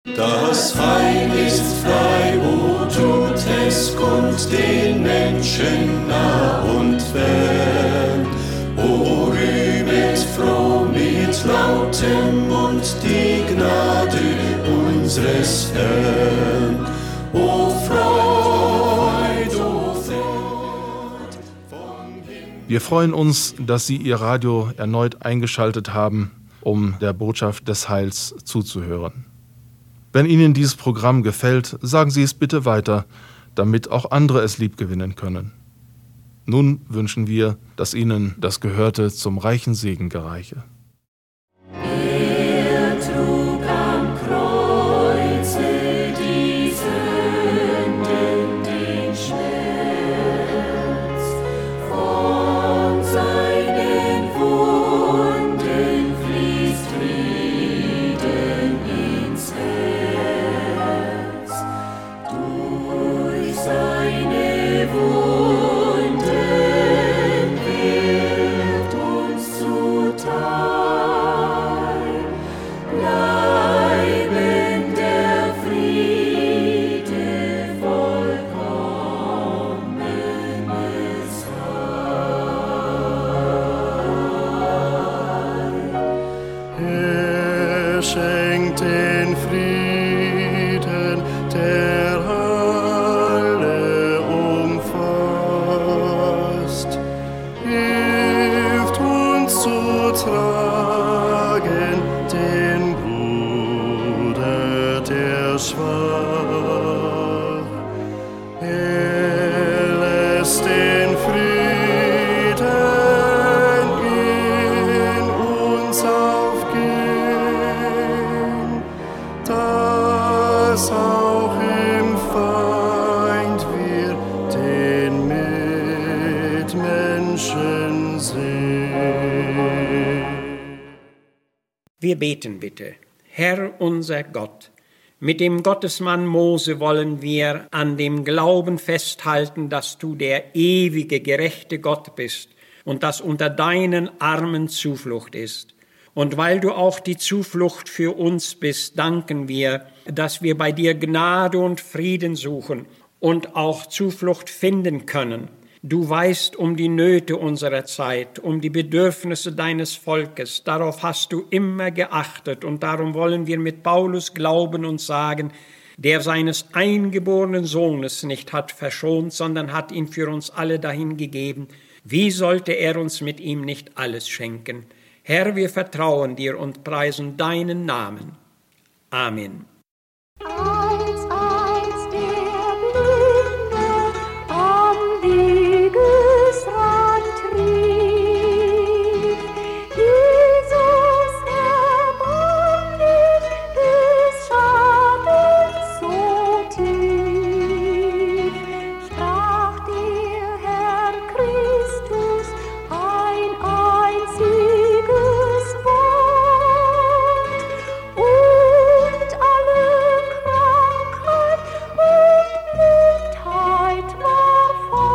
Das Heil ist frei, o tut es kund den Menschen nah und fern. O rühmet froh mit lautem Mund die Gnade unseres Herrn. O Freud, o Freud vom Himmel. Wir freuen uns, dass Sie Ihr Radio erneut eingeschaltet haben, um der Botschaft des Heils zuzuhören. Wenn Ihnen dieses Programm gefällt, sagen Sie es bitte weiter, damit auch andere es liebgewinnen können. Nun wünschen wir, dass Ihnen das Gehörte zum reichen Segen gereiche. Er trug am Kreuze die Sünden, den Schmerz. Von seinen Wunden fließt Frieden ins Herz. Durch seine Wunden wird uns zuteil, bleiben der Friede, vollkommenes Heil. Er schenkt den Frieden, der alle umfasst, hilft uns zu tragen den Bruder, der schwach. Er lässt den Frieden in uns aufgehen, dass auch im Feind wir den Mitmenschen sehen. Wir beten bitte. Herr unser Gott, mit dem Gottesmann Mose wollen wir an dem Glauben festhalten, dass du der ewige, gerechte Gott bist und dass unter deinen Armen Zuflucht ist. Und weil du auch die Zuflucht für uns bist, danken wir, dass wir bei dir Gnade und Frieden suchen und auch Zuflucht finden können. Du weißt um die Nöte unserer Zeit, um die Bedürfnisse deines Volkes. Darauf hast du immer geachtet und darum wollen wir mit Paulus glauben und sagen, der seines eingeborenen Sohnes nicht hat verschont, sondern hat ihn für uns alle dahingegeben. Wie sollte er uns mit ihm nicht alles schenken? Herr, wir vertrauen dir und preisen deinen Namen. Amen. Als der Blinde am Wegesrand rief, Jesus, erbarm dich des Schadens so tief, sprach der Herr Christus ein einziges Wort und alle Krankheit und Blindheit war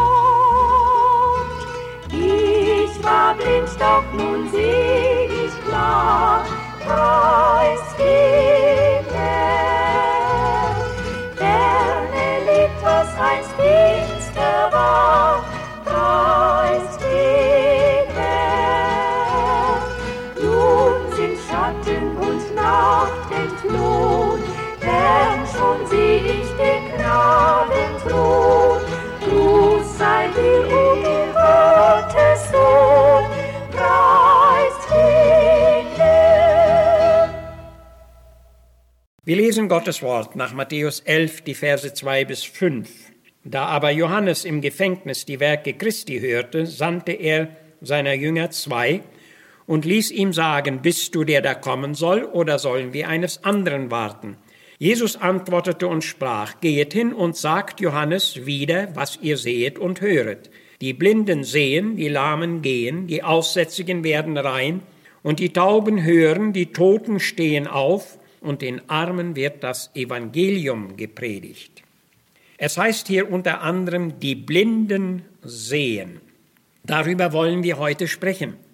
fort. Ich war blind, doch nun seh ich klar, preis den Herrn. Ferne liegt, was einst finster war, preis den Herrn. Nun sind Schatten und Nacht entflohen, denn schon seh ich den Gnadenthron. Gruß sei dir, o gehörte Sohn, preist den Herrn. Wir lesen Gottes Wort nach Matthäus 11, die Verse 2 bis 5. Da aber Johannes im Gefängnis die Werke Christi hörte, sandte er seiner Jünger 2 und ließ ihm sagen, bist du der da kommen soll, oder sollen wir eines anderen warten? Jesus antwortete und sprach, gehet hin und sagt Johannes wieder, was ihr sehet und höret. Die Blinden sehen, die Lahmen gehen, die Aussätzigen werden rein, und die Tauben hören, die Toten stehen auf, und den Armen wird das Evangelium gepredigt. Es heißt hier unter anderem, die Blinden sehen. Darüber wollen wir heute sprechen.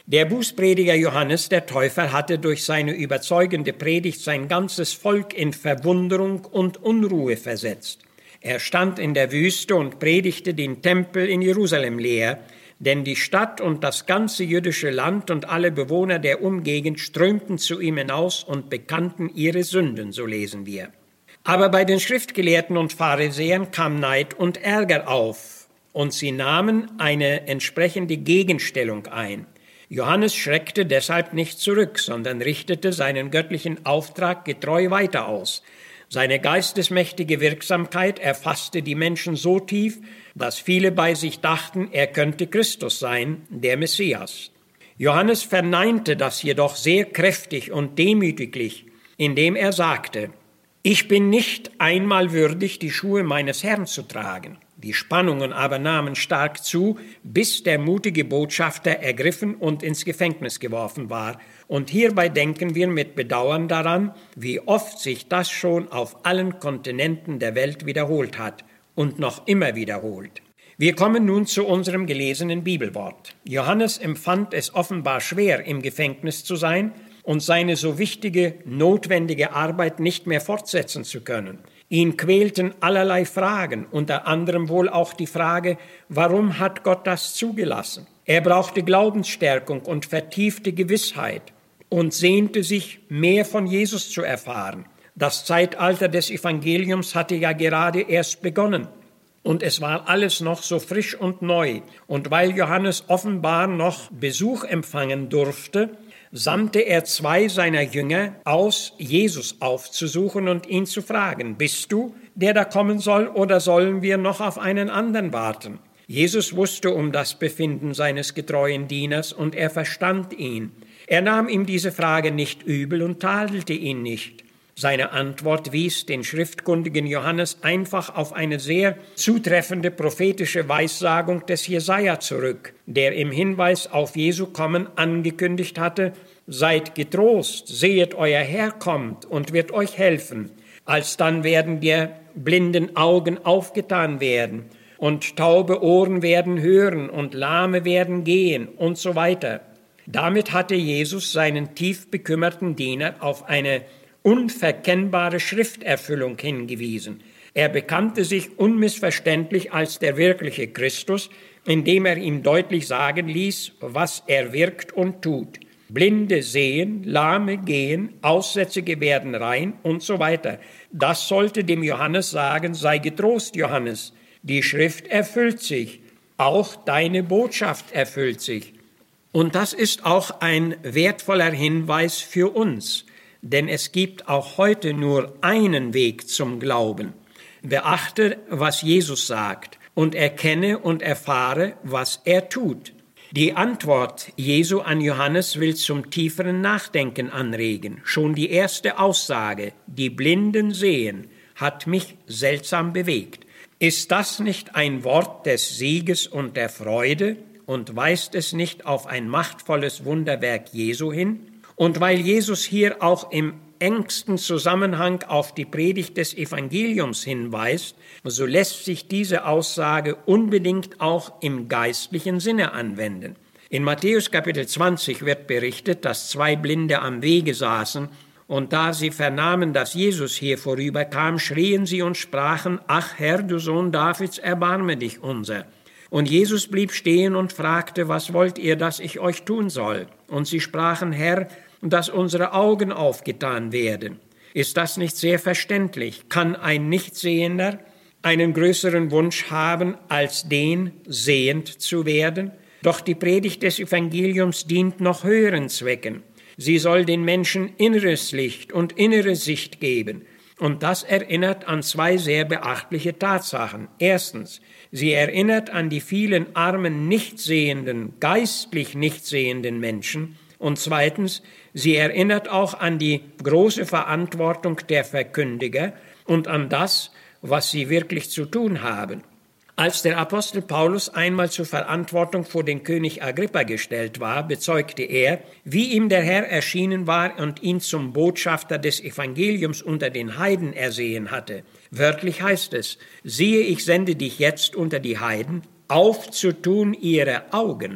Der Bußprediger Johannes der Täufer hatte durch seine überzeugende Predigt sein ganzes Volk in Verwunderung und Unruhe versetzt. Er stand in der Wüste und predigte den Tempel in Jerusalem leer, denn die Stadt und das ganze jüdische Land und alle Bewohner der Umgegend strömten zu ihm hinaus und bekannten ihre Sünden, so lesen wir. Aber bei den Schriftgelehrten und Pharisäern kam Neid und Ärger auf, und sie nahmen eine entsprechende Gegenstellung ein. Johannes schreckte deshalb nicht zurück, sondern richtete seinen göttlichen Auftrag getreu weiter aus. Seine geistesmächtige Wirksamkeit erfasste die Menschen so tief, dass viele bei sich dachten, er könnte Christus sein, der Messias. Johannes verneinte das jedoch sehr kräftig und demütiglich, indem er sagte: Ich bin nicht einmal würdig, die Schuhe meines Herrn zu tragen. Die Spannungen aber nahmen stark zu, bis der mutige Botschafter ergriffen und ins Gefängnis geworfen war. Und hierbei denken wir mit Bedauern daran, wie oft sich das schon auf allen Kontinenten der Welt wiederholt hat und noch immer wiederholt. Wir kommen nun zu unserem gelesenen Bibelwort. Johannes empfand es offenbar schwer, im Gefängnis zu sein und seine so wichtige, notwendige Arbeit nicht mehr fortsetzen zu können. Ihn quälten allerlei Fragen, unter anderem wohl auch die Frage, warum hat Gott das zugelassen? Er brauchte Glaubensstärkung und vertiefte Gewissheit und sehnte sich, mehr von Jesus zu erfahren. Das Zeitalter des Evangeliums hatte ja gerade erst begonnen. Und es war alles noch so frisch und neu. Und weil Johannes offenbar noch Besuch empfangen durfte, sandte er 2 seiner Jünger aus, Jesus aufzusuchen und ihn zu fragen: Bist du, der da kommen soll, oder sollen wir noch auf einen anderen warten? Jesus wusste um das Befinden seines getreuen Dieners und er verstand ihn. Er nahm ihm diese Frage nicht übel und tadelte ihn nicht. Seine Antwort wies den schriftkundigen Johannes einfach auf eine sehr zutreffende prophetische Weissagung des Jesaja zurück, der im Hinweis auf Jesu Kommen angekündigt hatte: Seid getrost, sehet, euer Herr kommt und wird euch helfen. Alsdann werden der blinden Augen aufgetan werden und taube Ohren werden hören und Lahme werden gehen und so weiter. Damit hatte Jesus seinen tief bekümmerten Diener auf eine unverkennbare Schrifterfüllung hingewiesen. Er bekannte sich unmissverständlich als der wirkliche Christus, indem er ihm deutlich sagen ließ, was er wirkt und tut. Blinde sehen, Lahme gehen, Aussätzige werden rein und so weiter. Das sollte dem Johannes sagen: Sei getrost, Johannes, die Schrift erfüllt sich, auch deine Botschaft erfüllt sich. Und das ist auch ein wertvoller Hinweis für uns, denn es gibt auch heute nur einen Weg zum Glauben. Beachte, was Jesus sagt, und erkenne und erfahre, was er tut. Die Antwort Jesu an Johannes will zum tieferen Nachdenken anregen. Schon die erste Aussage, die Blinden sehen, hat mich seltsam bewegt. Ist das nicht ein Wort des Sieges und der Freude und weist es nicht auf ein machtvolles Wunderwerk Jesu hin? Und weil Jesus hier auch im engsten Zusammenhang auf die Predigt des Evangeliums hinweist, so lässt sich diese Aussage unbedingt auch im geistlichen Sinne anwenden. In Matthäus Kapitel 20 wird berichtet, dass 2 Blinde am Wege saßen, und da sie vernahmen, dass Jesus hier vorüberkam, schrien sie und sprachen: Ach Herr, du Sohn Davids, erbarme dich unser. Und Jesus blieb stehen und fragte: Was wollt ihr, dass ich euch tun soll? Und sie sprachen: Herr, dass unsere Augen aufgetan werden. Ist das nicht sehr verständlich? Kann ein Nichtsehender einen größeren Wunsch haben, als den, sehend zu werden? Doch die Predigt des Evangeliums dient noch höheren Zwecken. Sie soll den Menschen inneres Licht und innere Sicht geben. Und das erinnert an 2 sehr beachtliche Tatsachen. Erstens, sie erinnert an die vielen armen, nichtsehenden, geistlich nichtsehenden Menschen. Und zweitens, sie erinnert auch an die große Verantwortung der Verkündiger und an das, was sie wirklich zu tun haben. Als der Apostel Paulus einmal zur Verantwortung vor den König Agrippa gestellt war, bezeugte er, wie ihm der Herr erschienen war und ihn zum Botschafter des Evangeliums unter den Heiden ersehen hatte. Wörtlich heißt es: Siehe, ich sende dich jetzt unter die Heiden, aufzutun ihre Augen,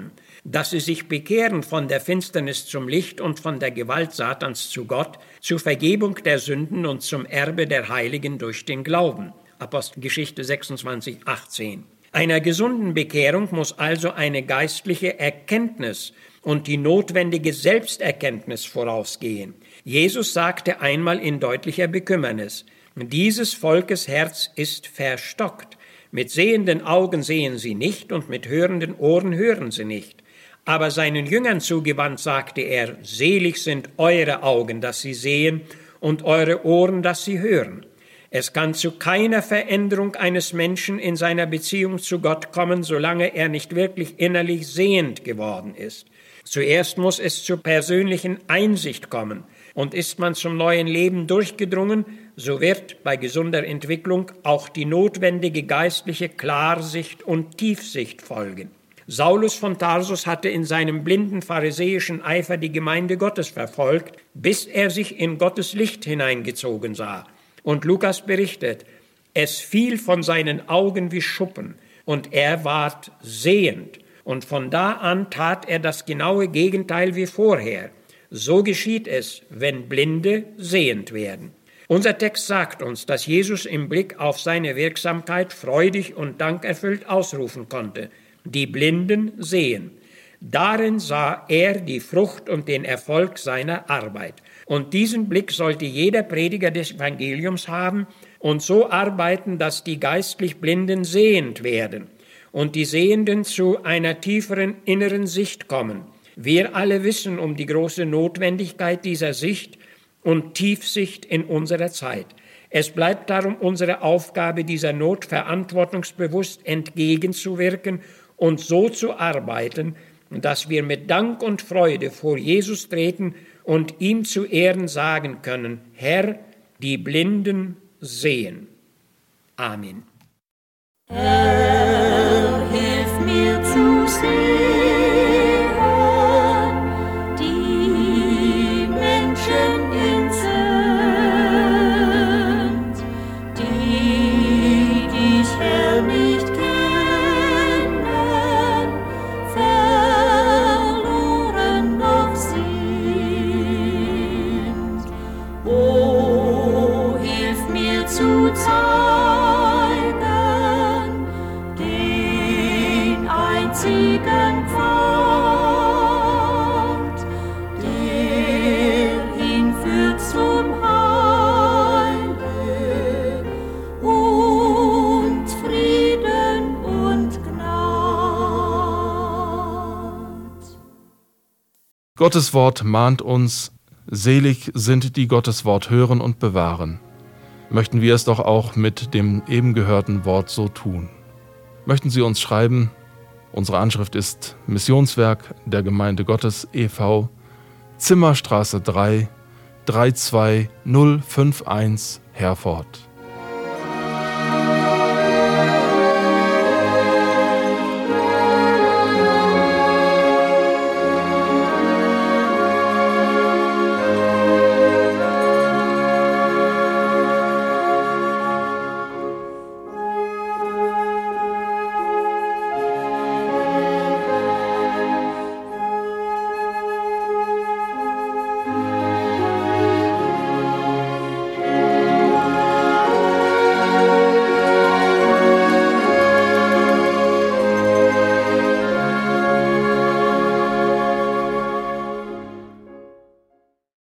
dass sie sich bekehren von der Finsternis zum Licht und von der Gewalt Satans zu Gott, zur Vergebung der Sünden und zum Erbe der Heiligen durch den Glauben. Apostelgeschichte 26, 18. Einer gesunden Bekehrung muss also eine geistliche Erkenntnis und die notwendige Selbsterkenntnis vorausgehen. Jesus sagte einmal in deutlicher Bekümmernis: Dieses Volkes Herz ist verstockt. Mit sehenden Augen sehen sie nicht und mit hörenden Ohren hören sie nicht. Aber seinen Jüngern zugewandt sagte er: Selig sind eure Augen, dass sie sehen, und eure Ohren, dass sie hören. Es kann zu keiner Veränderung eines Menschen in seiner Beziehung zu Gott kommen, solange er nicht wirklich innerlich sehend geworden ist. Zuerst muss es zur persönlichen Einsicht kommen. Und ist man zum neuen Leben durchgedrungen, so wird bei gesunder Entwicklung auch die notwendige geistliche Klarsicht und Tiefsicht folgen. Saulus von Tarsus hatte in seinem blinden pharisäischen Eifer die Gemeinde Gottes verfolgt, bis er sich in Gottes Licht hineingezogen sah. Und Lukas berichtet: Es fiel von seinen Augen wie Schuppen, und er ward sehend. Und von da an tat er das genaue Gegenteil wie vorher. So geschieht es, wenn Blinde sehend werden. Unser Text sagt uns, dass Jesus im Blick auf seine Wirksamkeit freudig und dankerfüllt ausrufen konnte: Die Blinden sehen. Darin sah er die Frucht und den Erfolg seiner Arbeit. Und diesen Blick sollte jeder Prediger des Evangeliums haben und so arbeiten, dass die geistlich Blinden sehend werden und die Sehenden zu einer tieferen inneren Sicht kommen. Wir alle wissen um die große Notwendigkeit dieser Sicht und Tiefsicht in unserer Zeit. Es bleibt darum unsere Aufgabe, dieser Not verantwortungsbewusst entgegenzuwirken und so zu arbeiten, dass wir mit Dank und Freude vor Jesus treten und ihm zu Ehren sagen können: Herr, die Blinden sehen. Amen. Herr, hilf mir zu sehen, die Menschen entzündet, die dich, Herr, nicht kennen, verloren noch sind. O, hilf mir zu zeigen den einzigen Pfad, der hinführt zum Heile und Frieden und Gnad. Gottes Wort mahnt uns: Selig sind, die Gottes Wort hören und bewahren. Möchten wir es doch auch mit dem eben gehörten Wort so tun. Möchten Sie uns schreiben? Unsere Anschrift ist Missionswerk der Gemeinde Gottes e.V., Zimmerstraße 3, 32051, Herford.